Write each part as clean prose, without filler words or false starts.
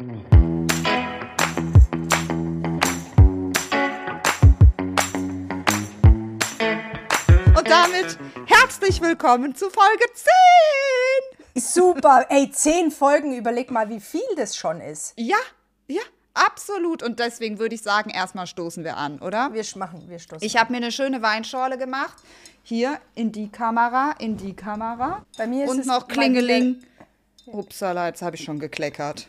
Und damit herzlich willkommen zu Folge 10. Super, ey, 10 Folgen, überleg mal, wie viel das schon ist. Ja, absolut. Und deswegen würde ich sagen, erstmal stoßen wir an, oder? Wir stoßen. Ich habe mir eine schöne Weinschorle gemacht. Hier in die Kamera. Bei mir ist und es noch Klingeling. Upsala, jetzt habe ich schon gekleckert.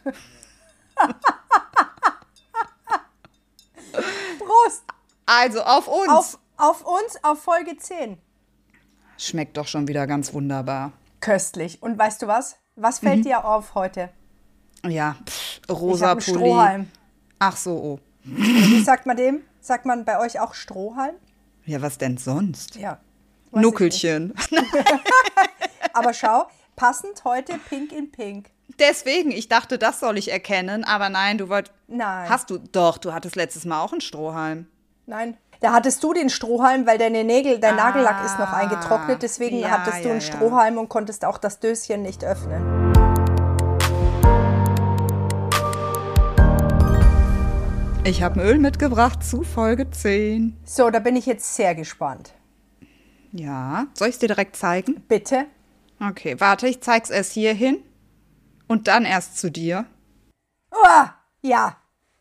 Prost! Also auf uns. Auf uns, auf Folge 10. Schmeckt doch schon wieder ganz wunderbar. Köstlich. Und weißt du was? Was fällt dir auf heute? Ja, Ich rosa hab einen Pulli. Strohhalm. Ach so, oh. Wie sagt man dem? Sagt man bei euch auch Strohhalm? Ja, was denn sonst? Ja. Weiß ich Nuckelchen. nicht. Aber schau, passend heute Pink in Pink. Deswegen, ich dachte, das soll ich erkennen, aber nein, du wolltest. Nein. Du hattest letztes Mal auch einen Strohhalm. Nein. Da hattest du den Strohhalm, weil dein Nagellack ist noch eingetrocknet. Deswegen ja, hattest du einen Strohhalm und konntest auch das Döschen nicht öffnen. Ich habe ein Öl mitgebracht zu Folge 10. So, da bin ich jetzt sehr gespannt. Ja, soll ich es dir direkt zeigen? Bitte? Okay, warte, ich zeig's erst hier hin und dann erst zu dir. Ja.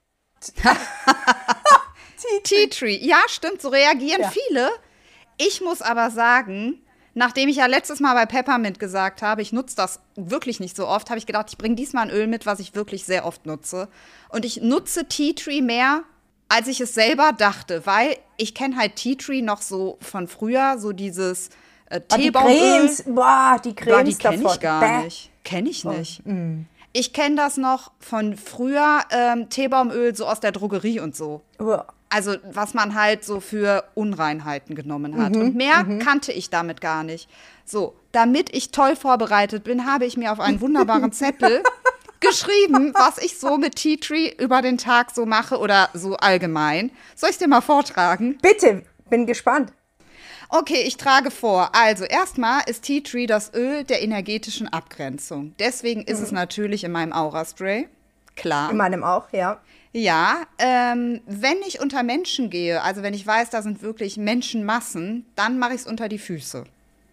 Tea Tree. Ja, stimmt, so reagieren Ja. viele. Ich muss aber sagen, nachdem ich ja letztes Mal bei Peppermint gesagt habe, ich nutze das wirklich nicht so oft, habe ich gedacht, ich bringe diesmal ein Öl mit, was ich wirklich sehr oft nutze. Und ich nutze Tea Tree mehr, als ich es selber dachte, weil ich kenne halt Tea Tree noch so von früher, so dieses Teebaumöl. Die Cremes Die kenne davon. ich gar Bäh. nicht. Kenne ich nicht. Ich kenne das noch von früher, Teebaumöl so aus der Drogerie und so. Uah. Also was man halt so für Unreinheiten genommen hat. Und mehr kannte ich damit gar nicht. So, damit ich toll vorbereitet bin, habe ich mir auf einen wunderbaren Zettel geschrieben, was ich so mit Tea Tree über den Tag so mache oder so allgemein. Soll ich es dir mal vortragen? Bitte, bin gespannt. Okay, ich trage vor. Also erstmal ist Tea Tree das Öl der energetischen Abgrenzung. Deswegen ist es natürlich in meinem Aura-Spray. Klar. In meinem auch, ja. Ja, wenn ich unter Menschen gehe, also wenn ich weiß, da sind wirklich Menschenmassen, dann mache ich es unter die Füße.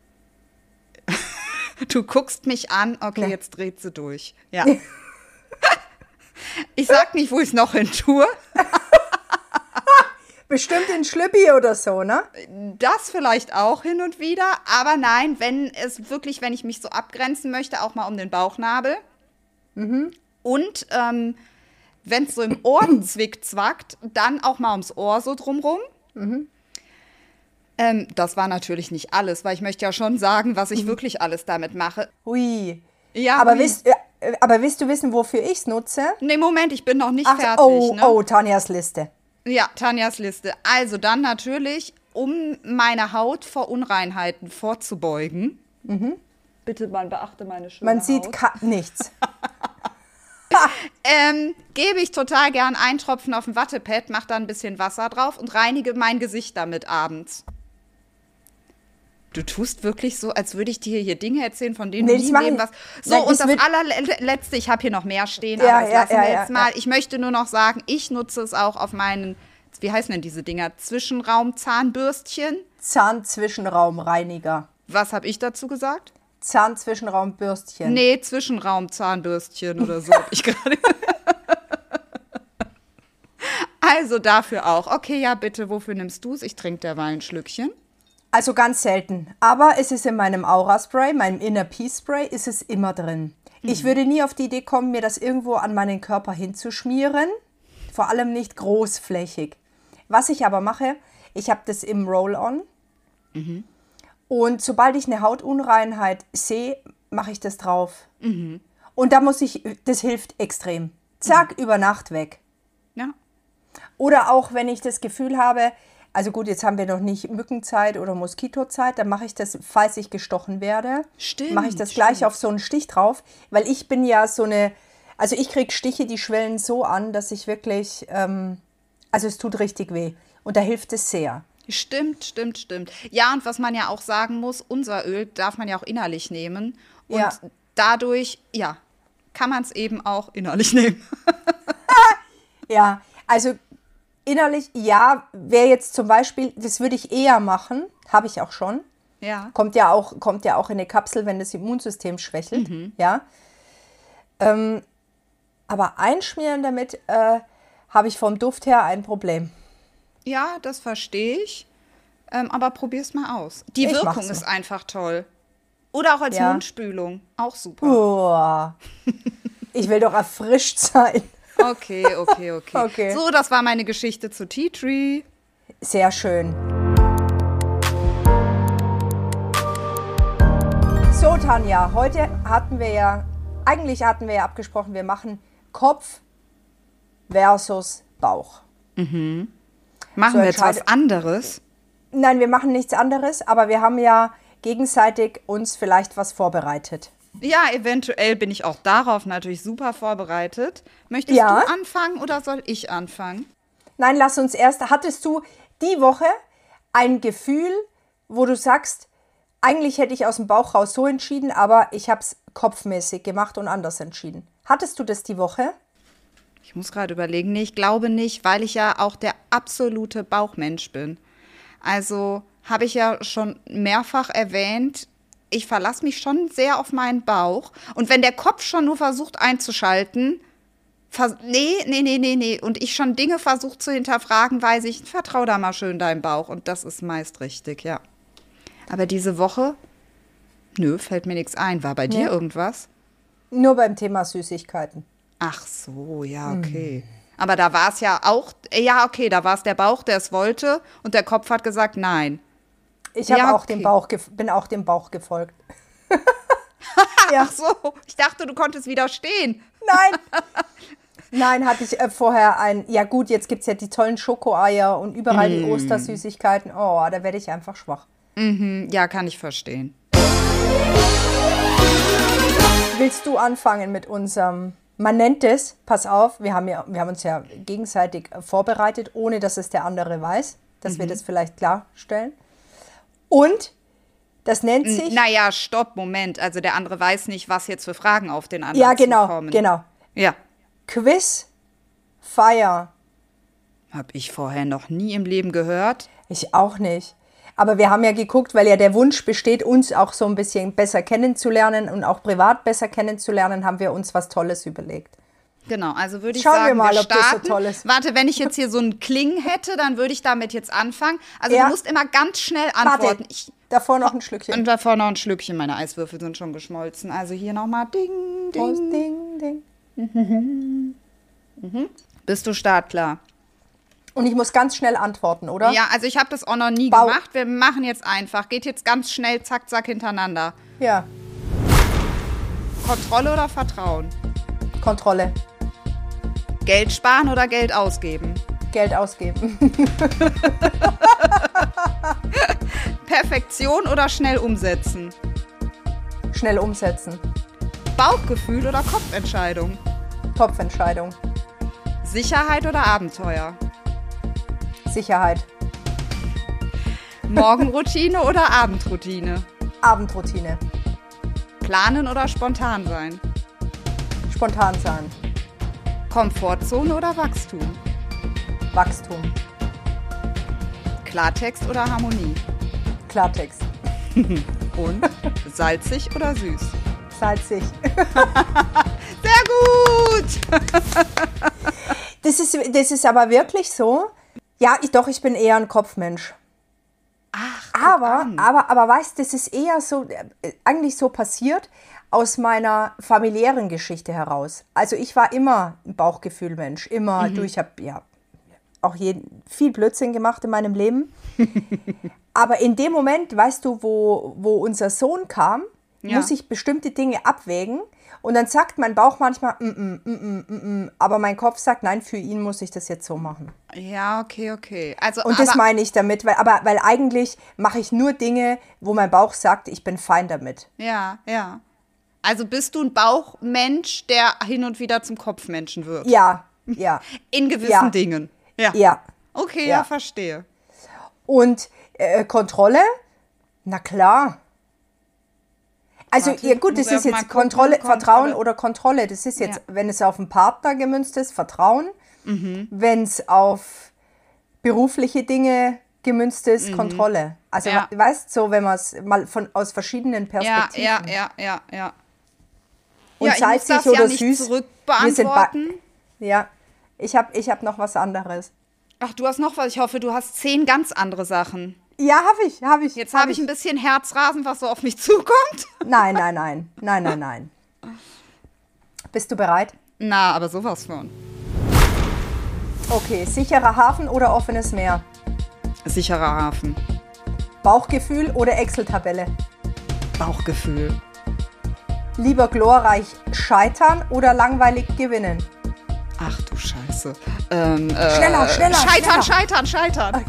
Du guckst mich an, okay, Ja. jetzt dreht sie durch. Ja. Ich sag nicht, wo ich es noch hin tue. Bestimmt in Schlüppi oder so, ne? Das vielleicht auch hin und wieder, aber nein, wenn ich mich so abgrenzen möchte, auch mal um den Bauchnabel. Und wenn es so im Ohr zwickt, dann auch mal ums Ohr so drumrum. Das war natürlich nicht alles, weil ich möchte ja schon sagen, was ich wirklich alles damit mache. Hui. Ja, Aber ui. willst du wissen, wofür ich es nutze? Nee, Moment, ich bin noch nicht Ach, fertig. Ne? Tanjas Liste. Ja, Tanjas Liste. Also dann natürlich, um meine Haut vor Unreinheiten vorzubeugen. Bitte, man beachte meine schöne Man sieht Haut. nichts. Gebe ich total gern einen Tropfen auf ein Wattepad, mache da ein bisschen Wasser drauf und reinige mein Gesicht damit abends. Du tust wirklich so, als würde ich dir hier Dinge erzählen, von denen Nee, du das nie mach im Leben ich- was. So, Nein, und das das wird- allerletzte, ich habe hier noch mehr stehen, Ja, aber das ja, lassen ja, wir ja, jetzt mal. ja. Ich möchte nur noch sagen, ich nutze es auch auf meinen, wie heißen denn diese Dinger? Zwischenraum-Zahnbürstchen. Zahnzwischenraumreiniger. Was habe ich dazu gesagt? Zahnzwischenraumbürstchen. Nee, Zwischenraum-Zahnbürstchen oder so. Hab ich gerade. Also dafür auch. Okay, ja, bitte, wofür nimmst du es? Ich trinke derweil ein Schlückchen. Also ganz selten. Aber es ist in meinem Aura-Spray, meinem Inner Peace-Spray, ist es immer drin. Ich würde nie auf die Idee kommen, mir das irgendwo an meinen Körper hinzuschmieren. Vor allem nicht großflächig. Was ich aber mache, ich habe das im Roll-On. Und sobald ich eine Hautunreinheit sehe, mache ich das drauf. Und da das hilft extrem. Zack, über Nacht weg. Ja. Oder auch, wenn ich das Gefühl habe, also gut, jetzt haben wir noch nicht Mückenzeit oder Moskitozeit, dann mache ich das, falls ich gestochen werde, Stimmt, mache ich das gleich stimmt. auf so einen Stich drauf, weil ich bin ja also ich kriege Stiche, die schwellen so an, dass ich wirklich, also es tut richtig weh und da hilft es sehr. Stimmt. Ja, und was man ja auch sagen muss, unser Öl darf man ja auch innerlich nehmen. Und Ja. dadurch, ja, kann man es eben auch innerlich nehmen. Ja, also innerlich, ja, wäre jetzt zum Beispiel, das würde ich eher machen, habe ich auch schon. Ja. Kommt ja auch in eine Kapsel, wenn das Immunsystem schwächelt. Ja. Aber einschmieren damit habe ich vom Duft her ein Problem. Ja, das verstehe ich. Aber probier's mal aus. Die Ich Wirkung mach's ist mal. einfach toll. Oder auch als Ja. Mundspülung. Auch super. Uah. Ich will doch erfrischt sein. Okay. Okay. So, das war meine Geschichte zu Tea Tree. Sehr schön. So, Tanja, heute hatten wir ja abgesprochen, wir machen Kopf versus Bauch. Machen So wir jetzt was entscheide- anderes? Nein, wir machen nichts anderes, aber wir haben ja gegenseitig uns vielleicht was vorbereitet. Ja, eventuell bin ich auch darauf natürlich super vorbereitet. Möchtest Ja. du anfangen oder soll ich anfangen? Nein, lass uns erst, hattest du die Woche ein Gefühl, wo du sagst, eigentlich hätte ich aus dem Bauch raus so entschieden, aber ich habe es kopfmäßig gemacht und anders entschieden. Hattest du das die Woche? Ich muss gerade überlegen. Nee, ich glaube nicht, weil ich ja auch der absolute Bauchmensch bin. Also habe ich ja schon mehrfach erwähnt, ich verlasse mich schon sehr auf meinen Bauch. Und wenn der Kopf schon nur versucht einzuschalten, nee. Und ich schon Dinge versuche zu hinterfragen, weiß ich, vertrau da mal schön deinem Bauch. Und das ist meist richtig, ja. Aber diese Woche, fällt mir nichts ein. War bei dir Nee. irgendwas? Nur beim Thema Süßigkeiten. Ach so, ja, okay. Aber da war es ja auch, ja, okay, da war es der Bauch, der es wollte und der Kopf hat gesagt, nein. Ich habe Ja, auch okay. bin auch dem Bauch gefolgt. Ja. Ach so, ich dachte, du konntest widerstehen. Nein. Nein, hatte ich vorher ja gut, jetzt gibt es ja die tollen Schokoeier und überall die Ostersüßigkeiten. Oh, da werde ich einfach schwach. Ja, kann ich verstehen. Willst du anfangen mit unserem, man nennt es, pass auf, wir haben uns ja gegenseitig vorbereitet, ohne dass es der andere weiß, dass wir das vielleicht klarstellen. Und das nennt sich, Naja, stopp, Moment. Also der andere weiß nicht, was jetzt für Fragen auf den anderen ja genau, zukommen. genau, Ja, Quiz, Fire. habe ich vorher noch nie im Leben gehört. Ich auch nicht. Aber wir haben ja geguckt, weil ja der Wunsch besteht, uns auch so ein bisschen besser kennenzulernen und auch privat besser kennenzulernen, haben wir uns was Tolles überlegt. Genau, also würde ich Schauen wir sagen, mal, wir ob das so starten. toll ist. Warte, wenn ich jetzt hier so einen Kling hätte, dann würde ich damit jetzt anfangen. Also Ja. du musst immer ganz schnell antworten. Warte, davor noch ein Schlückchen. Und davor noch ein Schlückchen, meine Eiswürfel sind schon geschmolzen. Also hier nochmal Ding, Prost, Ding. ding, ding. Bist du startklar? Und ich muss ganz schnell antworten, oder? Ja, also ich habe das auch noch nie Bau- gemacht. Wir machen jetzt einfach. Geht jetzt ganz schnell, zack, zack, hintereinander. Ja. Kontrolle oder Vertrauen? Kontrolle. Geld sparen oder Geld ausgeben? Geld ausgeben. Perfektion oder schnell umsetzen? Schnell umsetzen. Bauchgefühl oder Kopfentscheidung? Kopfentscheidung. Sicherheit oder Abenteuer? Sicherheit. Morgenroutine oder Abendroutine? Abendroutine. Planen oder spontan sein? Spontan sein. Komfortzone oder Wachstum? Wachstum. Klartext oder Harmonie? Klartext. Und salzig oder süß? Salzig. Sehr gut! Das ist aber wirklich so. Ja, ich bin eher ein Kopfmensch. Ach, Aber weißt, das ist eher so, eigentlich so passiert aus meiner familiären Geschichte heraus. Also ich war immer ein Bauchgefühlmensch, immer. Du, ich habe ja auch viel Blödsinn gemacht in meinem Leben. Aber in dem Moment, weißt du, wo unser Sohn kam, Ja. muss ich bestimmte Dinge abwägen. Und dann sagt mein Bauch manchmal, aber mein Kopf sagt, nein, für ihn muss ich das jetzt so machen. Ja, okay. Also, Und das meine ich damit, weil eigentlich mache ich nur Dinge, wo mein Bauch sagt, ich bin fein damit. ja. Also bist du ein Bauchmensch, der hin und wieder zum Kopfmenschen wird? Ja. In gewissen Ja. Dingen? Ja. Okay, Ja. ja, verstehe. Und Kontrolle? Na klar. Also Warte, ja gut, muss das ich ist auf mal jetzt gucken. Kontrolle, Vertrauen oder Kontrolle. Das ist jetzt, Ja. wenn es auf einen Partner gemünzt ist, Vertrauen. Wenn es auf berufliche Dinge gemünzt ist, Kontrolle. Also Ja. weißt so, wenn man es mal aus verschiedenen Ja, Perspektiven. ja. Und Ja, ich muss salzig das oder ja nicht süß. zurückbeantworten. Ja, ich hab noch was anderes. Ach, du hast noch was. Ich hoffe, du hast 10 ganz andere Sachen. Ja, habe ich. Jetzt habe ich ein bisschen Herzrasen, was so auf mich zukommt. Nein. Bist du bereit? Na, aber sowas von. Okay, sicherer Hafen oder offenes Meer? Sicherer Hafen. Bauchgefühl oder Excel-Tabelle? Bauchgefühl. Lieber glorreich scheitern oder langweilig gewinnen? Ach du Scheiße. Schneller. Scheitern.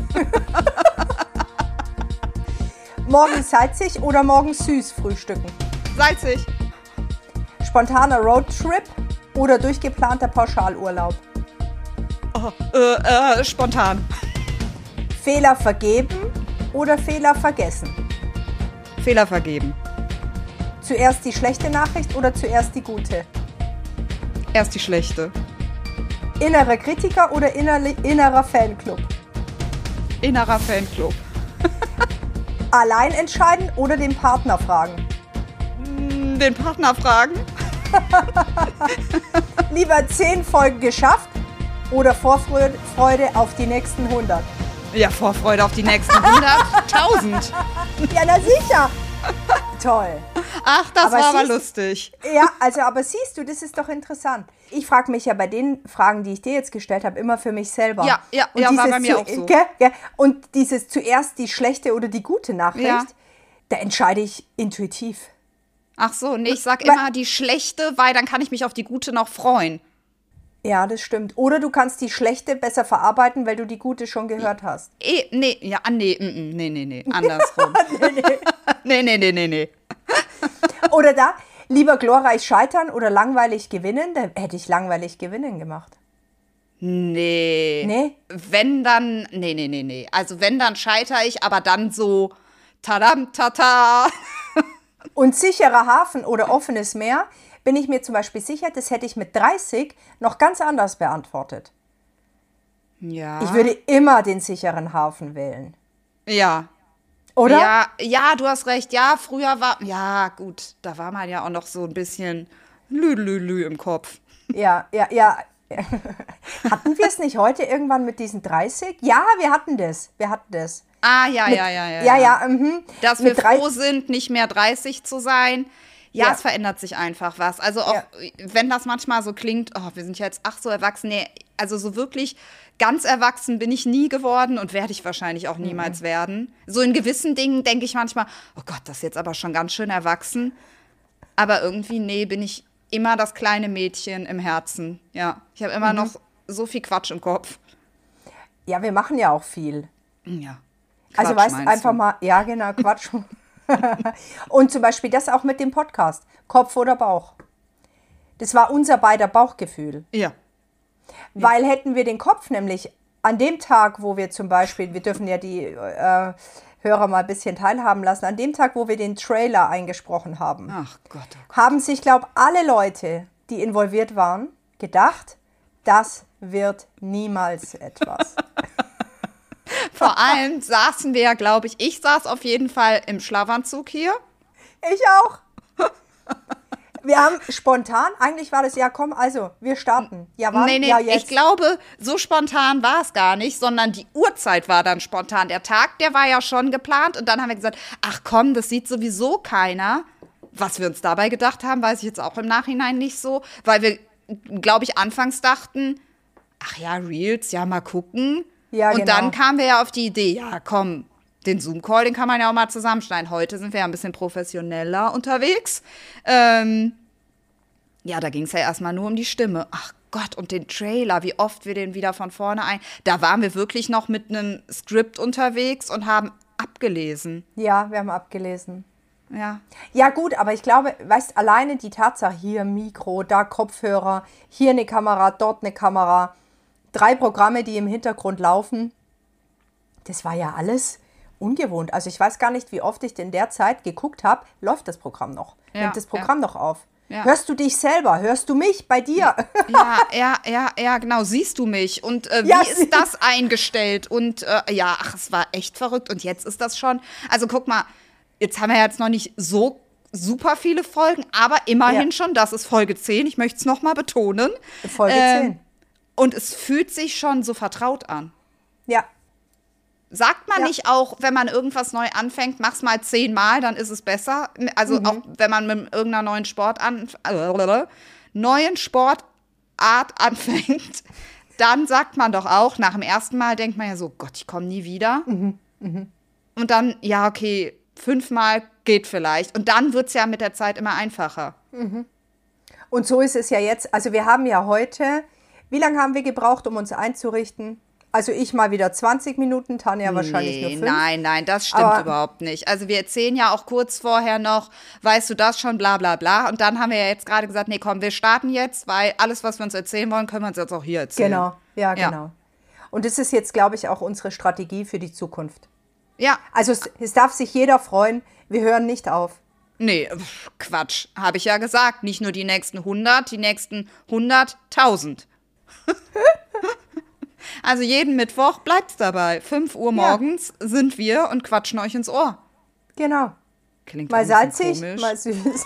Morgens salzig oder morgens süß frühstücken? Salzig. Spontaner Roadtrip oder durchgeplanter Pauschalurlaub? Spontan. Fehler vergeben oder Fehler vergessen? Fehler vergeben. Zuerst die schlechte Nachricht oder zuerst die gute? Erst die schlechte. Innerer Kritiker oder innerer Fanclub? Innerer Fanclub. Allein entscheiden oder den Partner fragen? Den Partner fragen. Lieber 10 Folgen geschafft oder Vorfreude auf die nächsten 100? Ja, Vorfreude auf die nächsten 100.000. Ja, na sicher. Toll. Ach, das Aber war aber siehst- lustig. Ja, also aber siehst du, das ist doch interessant. Ich frage mich ja bei den Fragen, die ich dir jetzt gestellt habe, immer für mich selber. Ja, Und war dieses bei mir auch so. Gell? Und dieses zuerst die schlechte oder die gute Nachricht, Ja. da entscheide ich intuitiv. Ach so, nee, ich sag immer die schlechte, weil dann kann ich mich auf die gute noch freuen. Ja, das stimmt. Oder du kannst die schlechte besser verarbeiten, weil du die gute schon gehört hast. Nee, andersrum. Nee. Oder da, lieber glorreich scheitern oder langweilig gewinnen, da hätte ich langweilig gewinnen gemacht. Nee? Wenn dann, nee. Also wenn, dann scheitere ich, aber dann so, tadam, tata. Und sicherer Hafen oder offenes Meer, bin ich mir zum Beispiel sicher, das hätte ich mit 30 noch ganz anders beantwortet. Ja. Ich würde immer den sicheren Hafen wählen. Ja. Oder? Ja, du hast recht. Ja, früher war, ja, gut, da war man ja auch noch so ein bisschen lü im Kopf. Ja. Hatten wir es nicht heute irgendwann mit diesen 30? Ja, wir hatten das. Ah, ja. Ja. Dass wir froh sind, nicht mehr 30 zu sein. Ja, Ja. es verändert sich einfach was. Also auch, wenn das manchmal so klingt, oh, wir sind ja jetzt, ach so erwachsen. Nee, also so wirklich ganz erwachsen bin ich nie geworden und werde ich wahrscheinlich auch niemals werden. So in gewissen Dingen denke ich manchmal, oh Gott, das ist jetzt aber schon ganz schön erwachsen. Aber irgendwie, nee, bin ich immer das kleine Mädchen im Herzen. Ja, ich habe immer noch so viel Quatsch im Kopf. Ja, wir machen ja auch viel. Ja. Also Quatsch, weißt meinst einfach du? mal, ja genau, Quatsch. Und zum Beispiel das auch mit dem Podcast, Kopf oder Bauch. Das war unser beider Bauchgefühl. Ja. Weil hätten wir den Kopf nämlich an dem Tag, wo wir zum Beispiel, wir dürfen ja die Hörer mal ein bisschen teilhaben lassen, an dem Tag, wo wir den Trailer eingesprochen haben, Ach Gott. haben sich, glaube ich, alle Leute, die involviert waren, gedacht, das wird niemals etwas. Vor allem saßen wir ja, glaube ich saß auf jeden Fall im Schlafanzug hier. Ich auch. Wir haben spontan, eigentlich war das, ja komm, also, wir starten. Ja, wann? Nee, Ja, jetzt. ich glaube, so spontan war es gar nicht, sondern die Uhrzeit war dann spontan. Der Tag, der war ja schon geplant und dann haben wir gesagt, ach komm, das sieht sowieso keiner. Was wir uns dabei gedacht haben, weiß ich jetzt auch im Nachhinein nicht so, weil wir, glaube ich, anfangs dachten, ach ja, Reels, ja, mal gucken. Ja, und genau. dann kamen wir ja auf die Idee, ja komm, den Zoom-Call, den kann man ja auch mal zusammenschneiden. Heute sind wir ja ein bisschen professioneller unterwegs. Ja, da ging es ja erstmal nur um die Stimme. Ach Gott, und den Trailer, wie oft wir den wieder von vorne Da waren wir wirklich noch mit einem Skript unterwegs und haben abgelesen. Ja, wir haben abgelesen. Ja. Ja gut, aber ich glaube, weißt, alleine die Tatsache, hier Mikro, da Kopfhörer, hier eine Kamera, dort eine Kamera, 3 Programme, die im Hintergrund laufen, das war ja alles ungewohnt. Also ich weiß gar nicht, wie oft ich in der Zeit geguckt habe, läuft das Programm noch? Ja, Nimmt das Programm noch auf? Ja. Hörst du dich selber? Hörst du mich bei dir? Ja, genau. Siehst du mich? Und Ja, wie ist das eingestellt? Und es war echt verrückt. Und jetzt ist das schon, also guck mal, jetzt haben wir jetzt noch nicht so super viele Folgen, aber immerhin schon, das ist Folge 10. Ich möchte es noch mal betonen. Folge 10. Und es fühlt sich schon so vertraut an. Ja. Sagt man nicht auch, wenn man irgendwas neu anfängt, mach's mal 10-mal, dann ist es besser? Also auch wenn man mit irgendeiner neuen neuen Sportart anfängt, dann sagt man doch auch, nach dem ersten Mal denkt man ja so, Gott, ich komme nie wieder. Und dann, ja, okay, 5-mal geht vielleicht. Und dann wird's ja mit der Zeit immer einfacher. Und so ist es ja jetzt. Also wir haben ja heute, wie lange haben wir gebraucht, um uns einzurichten? Also ich mal wieder 20 Minuten, Tanja wahrscheinlich nur 5. Nein, das stimmt überhaupt nicht. Also wir erzählen ja auch kurz vorher noch, weißt du das schon, bla bla bla. Und dann haben wir ja jetzt gerade gesagt, nee, komm, wir starten jetzt, weil alles, was wir uns erzählen wollen, können wir uns jetzt auch hier erzählen. Genau, ja, genau. Und das ist jetzt, glaube ich, auch unsere Strategie für die Zukunft. Ja. Also es darf sich jeder freuen, wir hören nicht auf. Nee, Quatsch, habe ich ja gesagt. Nicht nur die nächsten 100, die nächsten 100.000. Also jeden Mittwoch bleibt's dabei. 5 Uhr morgens sind wir und quatschen euch ins Ohr. Genau. Klingt mal ein bisschen salzig, komisch. mal süß.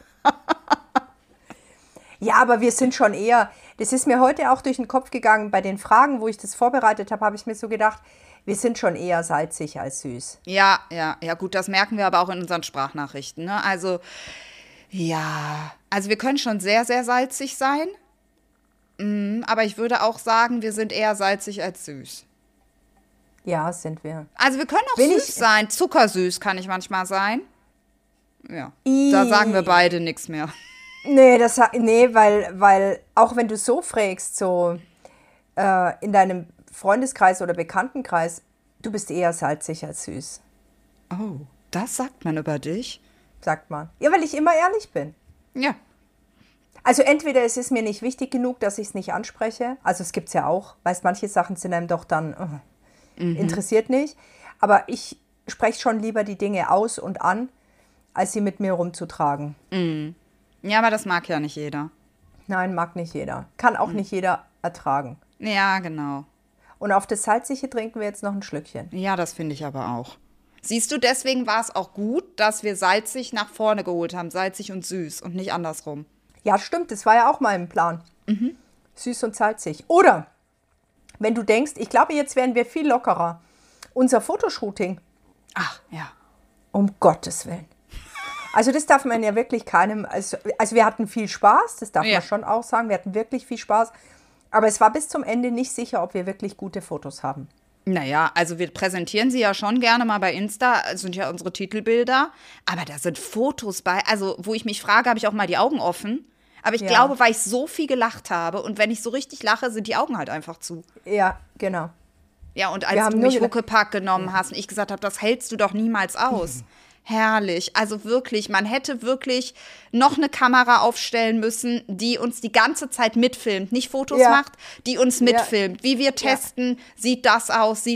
Ja, aber wir sind schon eher, das ist mir heute auch durch den Kopf gegangen, bei den Fragen, wo ich das vorbereitet habe, habe ich mir so gedacht, wir sind schon eher salzig als süß. Ja, gut, das merken wir aber auch in unseren Sprachnachrichten. Ne? Also wir können schon sehr, sehr salzig sein. Aber ich würde auch sagen, wir sind eher salzig als süß. Ja, sind wir. Also wir können auch süß sein. Zuckersüß kann ich manchmal sein. Ja, da sagen wir beide nichts mehr. Nee, weil auch wenn du so fragst, so in deinem Freundeskreis oder Bekanntenkreis, du bist eher salzig als süß. Oh, das sagt man über dich? Sagt man. Ja, weil ich immer ehrlich bin. Ja. Also entweder es ist mir nicht wichtig genug, dass ich es nicht anspreche. Also es gibt es ja auch. Weißt, manche Sachen sind einem doch dann interessiert nicht. Aber ich spreche schon lieber die Dinge aus und an, als sie mit mir rumzutragen. Ja, aber das mag ja nicht jeder. Nein, mag nicht jeder. Kann auch nicht jeder ertragen. Ja, genau. Und auf das Salzige trinken wir jetzt noch ein Schlückchen. Ja, das finde ich aber auch. Siehst du, deswegen war es auch gut, dass wir salzig nach vorne geholt haben. Salzig und süß und nicht andersrum. Ja, stimmt, das war ja auch mal im Plan. Süß und salzig. Oder, wenn du denkst, ich glaube, jetzt werden wir viel lockerer. Unser Fotoshooting. Ach, ja. Um Gottes Willen. Also das darf man ja wirklich keinem, also wir hatten viel Spaß, das darf man schon auch sagen, wir hatten wirklich viel Spaß. Aber es war bis zum Ende nicht sicher, ob wir wirklich gute Fotos haben. Naja, also wir präsentieren sie ja schon gerne mal bei Insta, das sind ja unsere Titelbilder. Aber da sind Fotos bei, also wo ich mich frage, habe ich auch mal die Augen offen. Aber ich glaube, weil ich so viel gelacht habe und wenn ich so richtig lache, sind die Augen halt einfach zu. Ja, genau. Ja, und als du mich Huckepack genommen hast und ich gesagt habe, das hältst du doch niemals aus. Herrlich. Also wirklich, man hätte wirklich noch eine Kamera aufstellen müssen, die uns die ganze Zeit mitfilmt. Nicht Fotos macht, die uns mitfilmt. Wie wir testen, sieht das aus.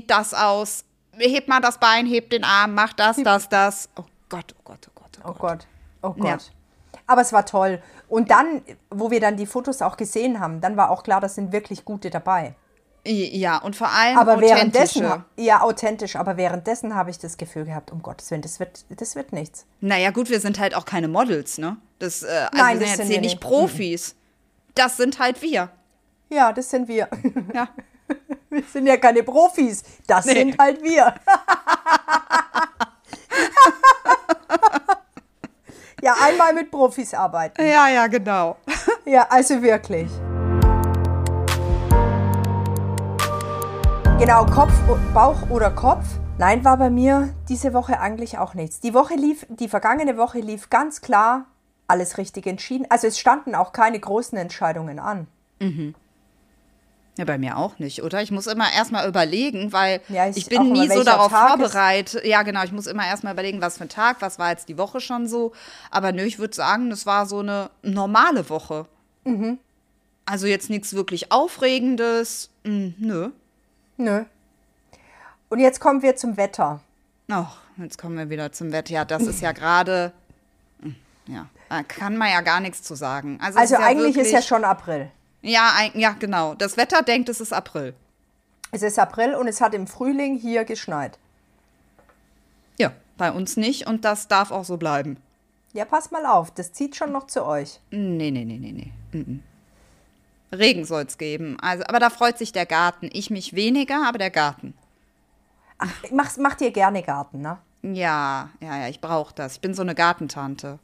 Hebt mal das Bein, hebt den Arm, macht das. Oh Gott. Oh Gott. Ja. Aber es war toll. Und dann, wo wir dann die Fotos auch gesehen haben, dann war auch klar, das sind wirklich gute dabei. Ja, und vor allem aber authentische. Authentisch. Aber währenddessen habe ich das Gefühl gehabt, um Gottes Willen, das wird nichts. Naja, gut, wir sind halt auch keine Models, ne? Nein, wir sind jetzt hier nicht Profis. Das sind halt wir. Ja, das sind wir. Ja. Wir sind ja keine Profis. Das sind halt wir. Ja, einmal mit Profis arbeiten. Ja, genau. Ja, also wirklich. Genau, Bauch oder Kopf. Nein, war bei mir diese Woche eigentlich auch nichts. Die vergangene Woche lief ganz klar, alles richtig entschieden. Also es standen auch keine großen Entscheidungen an. Ja, bei mir auch nicht, oder? Ich muss immer erstmal überlegen, weil ich bin auch nie immer, so welcher darauf Tag vorbereitet. Ja, genau, ich muss immer erstmal überlegen, was für ein Tag, was war jetzt die Woche schon so. Aber nö, ich würde sagen, das war so eine normale Woche. Also jetzt nichts wirklich Aufregendes. Nö. Nö. Und jetzt kommen wir zum Wetter. Ach, jetzt kommen wir wieder zum Wetter. Ja, das ist ja gerade, ja, da kann man ja gar nichts zu sagen. Also es ist ja eigentlich wirklich, ist ja schon April. Ja, ja, genau. Das Wetter denkt, es ist April. Es ist April und es hat im Frühling hier geschneit. Ja, bei uns nicht und das darf auch so bleiben. Ja, pass mal auf, das zieht schon noch zu euch. Nee. Regen soll es geben. Also, aber da freut sich der Garten. Ich mich weniger, aber der Garten. Ach, macht ihr gerne Garten, ne? Ja, ich brauche das. Ich bin so eine Gartentante.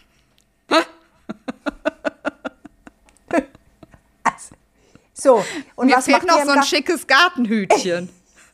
Also, so, und Mir was fehlt macht noch ihr im so ein Garten? schickes Gartenhütchen.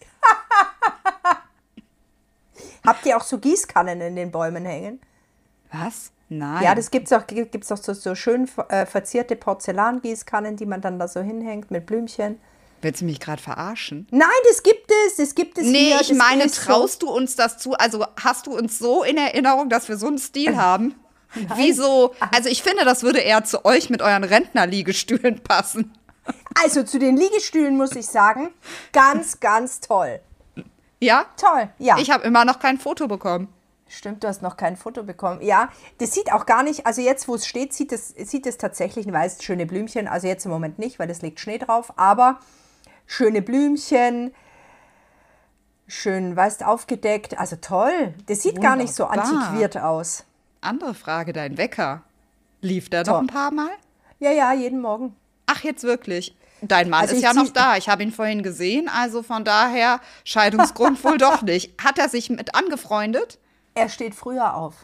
Habt ihr auch so Gießkannen in den Bäumen hängen? Was? Nein. Ja, das gibt's auch so schön verzierte Porzellangießkannen, die man dann da so hinhängt mit Blümchen. Willst du mich gerade verarschen? Nein, das gibt es Nee, hier. ich das meine, ist traust du uns das zu? Also hast du uns so in Erinnerung, dass wir so einen Stil haben? Wieso? Also ich finde, das würde eher zu euch mit euren Rentnerliegestühlen passen. Also zu den Liegestühlen muss ich sagen, ganz, ganz toll. Ja? Toll, ja. Ich habe immer noch kein Foto bekommen. Stimmt, du hast noch kein Foto bekommen. Ja, das sieht auch gar nicht, also jetzt, wo es steht, sieht es tatsächlich, weiß, schöne Blümchen, also jetzt im Moment nicht, weil es liegt Schnee drauf, aber schöne Blümchen, schön, weißt, aufgedeckt, also toll. Das sieht gar nicht so Wunderbar. antiquiert aus. Andere Frage, dein Wecker. Lief der Toll. noch ein paar Mal? Ja, jeden Morgen. Ach, jetzt wirklich. Dein Mann Also ist ich ja noch zieh- da. Ich habe ihn vorhin gesehen, also von daher Scheidungsgrund wohl doch nicht. Hat er sich mit angefreundet? Er steht früher auf.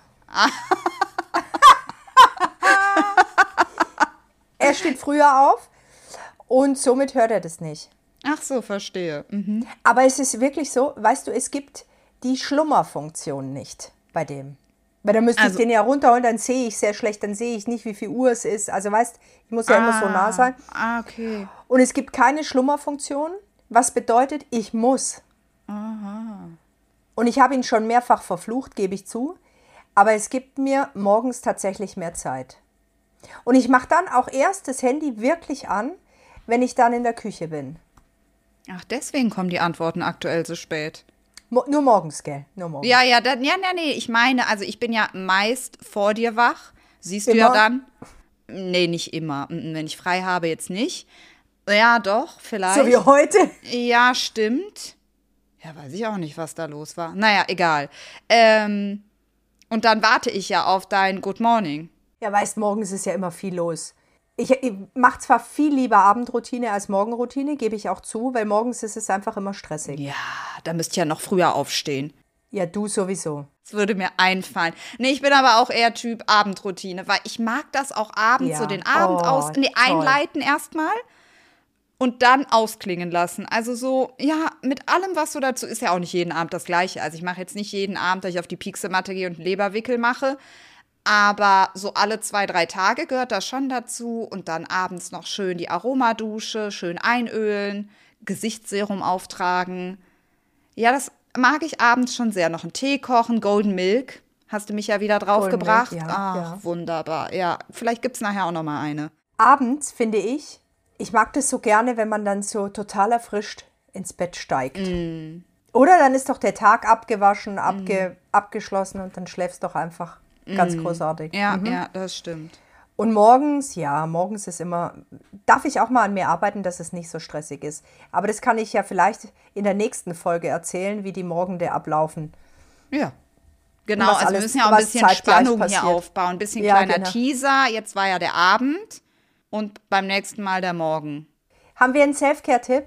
Er steht früher auf und somit hört er das nicht. Ach so, verstehe. Mhm. Aber es ist wirklich so, weißt du, es gibt die Schlummerfunktion nicht bei dem. Weil dann müsste ich Also- den ja runterholen, dann sehe ich sehr schlecht, dann sehe ich nicht, wie viel Uhr es ist. Also weißt, ich muss ja immer so nah sein. Okay. Und es gibt keine Schlummerfunktion, was bedeutet, ich muss. Und ich habe ihn schon mehrfach verflucht, gebe ich zu. Aber es gibt mir morgens tatsächlich mehr Zeit. Und ich mache dann auch erst das Handy wirklich an, wenn ich dann in der Küche bin. Ach, deswegen kommen die Antworten aktuell so spät. Nur morgens, gell? Nur morgens. Ja, nee, ich meine, also ich bin ja meist vor dir wach. Siehst du ja Immer? dann? Nee, nicht immer. Wenn ich frei habe, jetzt nicht. Ja, doch, vielleicht. So wie heute. Ja, stimmt. Ja, weiß ich auch nicht, was da los war. Naja, egal. Und dann warte ich ja auf dein Good Morning. Ja, weißt, morgens ist ja immer viel los. Ich mache zwar viel lieber Abendroutine als Morgenroutine, gebe ich auch zu, weil morgens ist es einfach immer stressig. Ja, da müsste ich ja noch früher aufstehen. Ja, du sowieso. Das würde mir einfallen. Nee, ich bin aber auch eher Typ Abendroutine, weil ich mag das auch abends Ja. so den Abend Toll. einleiten erstmal und dann ausklingen lassen. Also so, ja, mit allem, was so dazu ist, ja auch nicht jeden Abend das Gleiche. Also ich mache jetzt nicht jeden Abend, dass ich auf die Piekse-Matte gehe und einen Leberwickel mache, aber so alle 2, 3 Tage gehört das schon dazu und dann abends noch schön die Aromadusche, schön einölen, Gesichtsserum auftragen. Ja, das mag ich abends schon sehr. Noch einen Tee kochen, Golden Milk. Hast du mich ja wieder drauf Golden gebracht? Milk, ja, Ach, ja. wunderbar. Ja, vielleicht gibt es nachher auch noch mal eine. Abends finde ich mag das so gerne, wenn man dann so total erfrischt ins Bett steigt. Oder dann ist doch der Tag abgewaschen, abgeschlossen und dann schläfst doch einfach ganz großartig. Ja, ja, das stimmt. Und morgens ist immer, darf ich auch mal an mir arbeiten, dass es nicht so stressig ist. Aber das kann ich ja vielleicht in der nächsten Folge erzählen, wie die Morgende ablaufen. Ja. Genau, Was also wir alles- müssen ja auch ein was bisschen zeitgleich Spannung passiert. hier aufbauen. Ein bisschen Ja, kleiner genau. Teaser. Jetzt war ja der Abend und beim nächsten Mal der Morgen. Haben wir einen Selfcare-Tipp?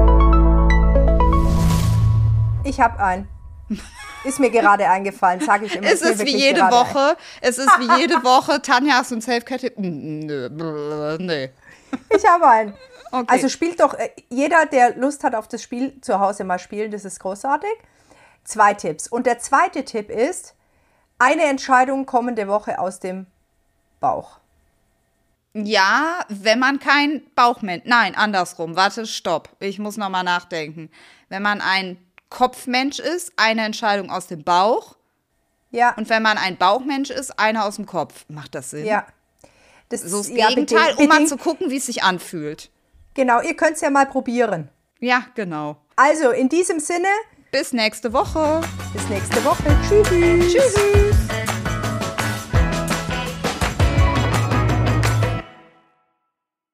Ich habe einen. Ist mir gerade eingefallen, sage ich immer. Es mir ist wie wirklich jede gerade Woche. Es ist wie jede Woche. Tanja, hast du einen Selfcare-Tipp? Nö, nee. Ich habe einen. Okay. Also spielt doch, jeder, der Lust hat auf das Spiel, zu Hause mal spielen, das ist großartig. 2 Tipps. Und der zweite Tipp ist, eine Entscheidung kommende Woche aus dem Bauch. Ja, wenn man kein Bauchmensch, nein, andersrum, warte, stopp, ich muss nochmal nachdenken. Wenn man ein Kopfmensch ist, eine Entscheidung aus dem Bauch Ja, und wenn man ein Bauchmensch ist, eine aus dem Kopf. Macht das Sinn? ja. Das So das ja, Gegenteil, um mal bedingt- zu gucken, wie es sich anfühlt. Genau, ihr könnt es ja mal probieren. Ja, genau. Also, in diesem Sinne, Bis nächste Woche. Bis nächste Woche. Tschüss. Tschüss.